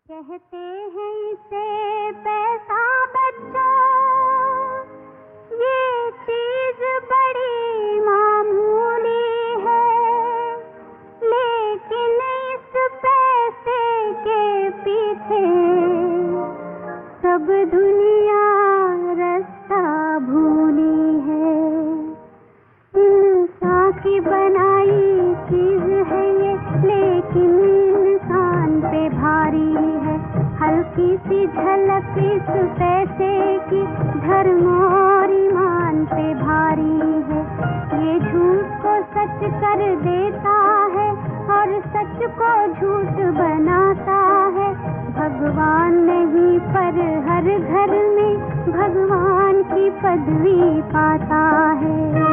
कहते हैं इसे पैसा बच्चों, ये चीज बड़ी मामूली है, लेकिन इस पैसे के पीछे सब दुनिया रास्ता भूली है। इंसान की बनाई चीज है ये, लेकिन इंसान पे भारी है। हल्की सी झलक इस पैसे की धर्म और ईमान पे भारी है। ये झूठ को सच कर देता है और सच को झूठ बनाता है। भगवान नहीं पर हर घर में भगवान की पदवी पाता है।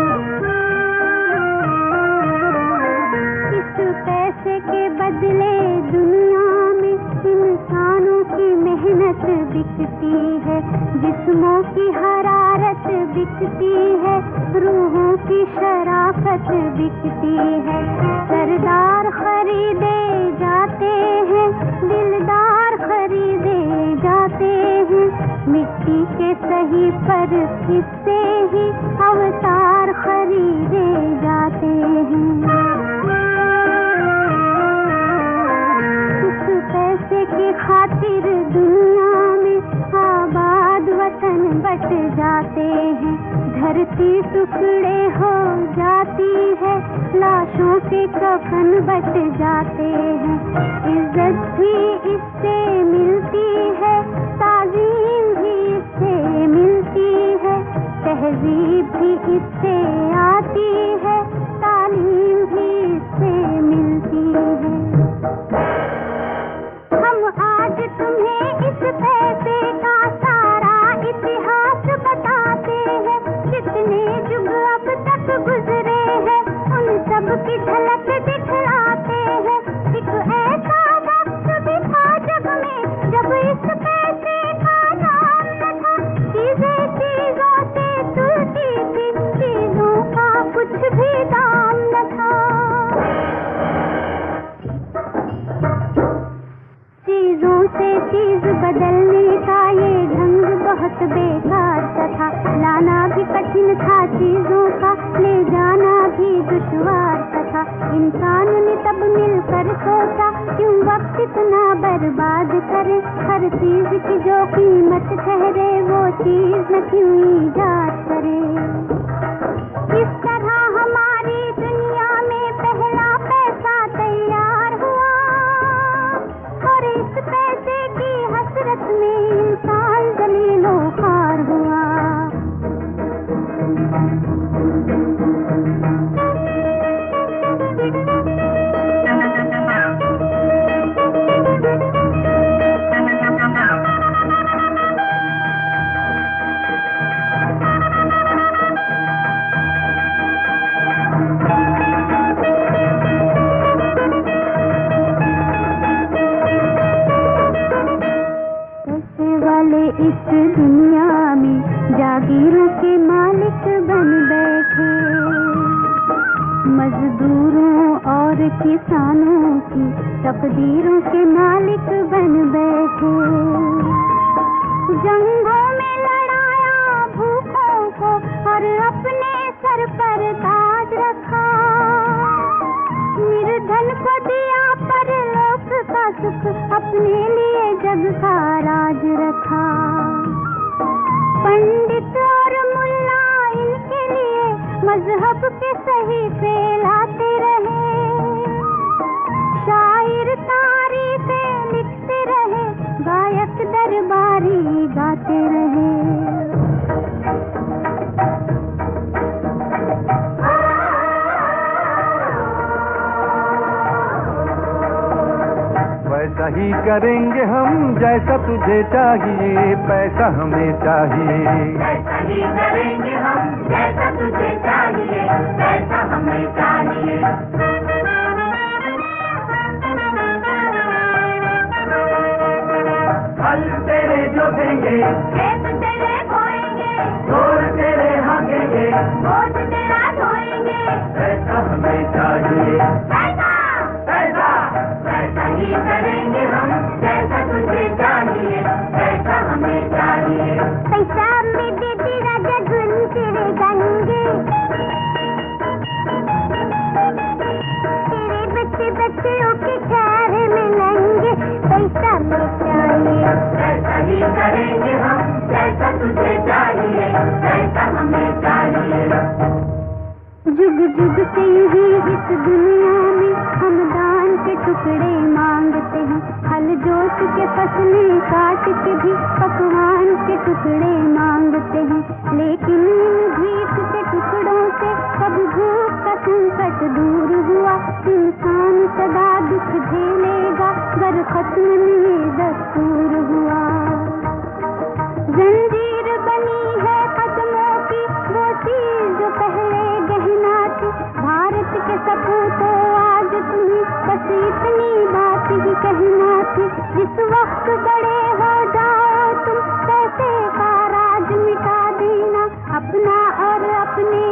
इस पैसे के बदले दुनिया में इंसानों की मेहनत बिकती है, जिस्मों की हरारत बिकती है, रूहों की शराफत बिकती है। सरदार खरीदे जाते हैं, दिलदार खरीदे जाते हैं, मिट्टी के सही पर हिस्से ही अवतार खरीदे जाते हैं। पैसे की खातिर दुनिया में आबाद वतन बट जाते हैं, धरती टुकड़े हो जाती है, लाशों के कफन बच जाते हैं। इज्जत भी इससे मिलती है, ताज़ीम भी इससे मिलती है, तहजीब भी इससे आती है, तालीम भी इससे मिलती है। हम आज तुम्हें इस पैसे का सारा इतिहास बताते हैं, जितने युग अब तक गुजरे हैं उन सब की झलक दिखलाते हैं। एक ऐसा वक्त भी था जग में जब इस पैसे का नाम न था, चीजें चीजों से तुलती थी, चीजों का कुछ भी दाम न था। चीजों से चीज बदलने का ये ढंग बहुत बेकार सा था, लाना भी कठिन था चीजों का, ले जाना भी दुश्वार सा था। इंसान ने तब मिलकर सोचा क्यों वक्त इतना बर्बाद करे, हर चीज की जो कीमत ठहरे वो चीज न क्यों ईजाद करे। इस तरह हमारी दुनिया में पहला पैसा तैयार हुआ और इस पैसे की हसरत में इंसान जलीलो ख्वार हुआ। इस दुनिया में जागीरों के मालिक बन बैठे, मजदूरों और किसानों की तकदीरों के मालिक बन बैठे। जंगों में लड़ाया भूखों को और अपने सर पर ताज रखा, निर्धन को दिया परलोक का सुख, अपने लिए जग का राज रखा। पंडित और मुल्ला इनके लिए मजहब के सही फैलाते रहे, शायर तारीफें लिखते रहे, गायक दरबारी गाते रहे। वैसा ही करेंगे हम जैसा तुझे चाहिए, पैसा हमें चाहिए। वैसा ही करेंगे हम जैसा तुझे चाहिए, पैसा हमें चाहिए। फल तेरे जो देंगे, खेत तेरे बोएंगे, ढोल तेरे हाँकेंगे, गोद तेरा धोएंगे, पैसा हमें चाहिए। पैसा पैसा पैसा ही करेंगे हम जैसा तुझे आपको चाहिए। वैसा ही करेंगे हम, जैसा तुझे चाहिए, वैसा हमें चाहिए। जुग जुग से ही इस दुनिया में हम दान के टुकड़े मांगते हैं, हल जोत के फसलें काट के भी पकवान के टुकड़े मांगते हैं। लेकिन इन भीख के टुकड़ों से कब भूख का संकट दूर हुआ? इंसान सदा दुख झेलेगा गर खत्म नहीं दस्तूर हुआ। जंजीर बनी है कदमों की वो चीज जो पहले गहना थी। भारत के सपूतों आज तुम्हें बस इतनी बात ही कहना थी। जिस वक्त बड़े हो जाओ तुम पैसे का राज मिटा देना, अपना और अपने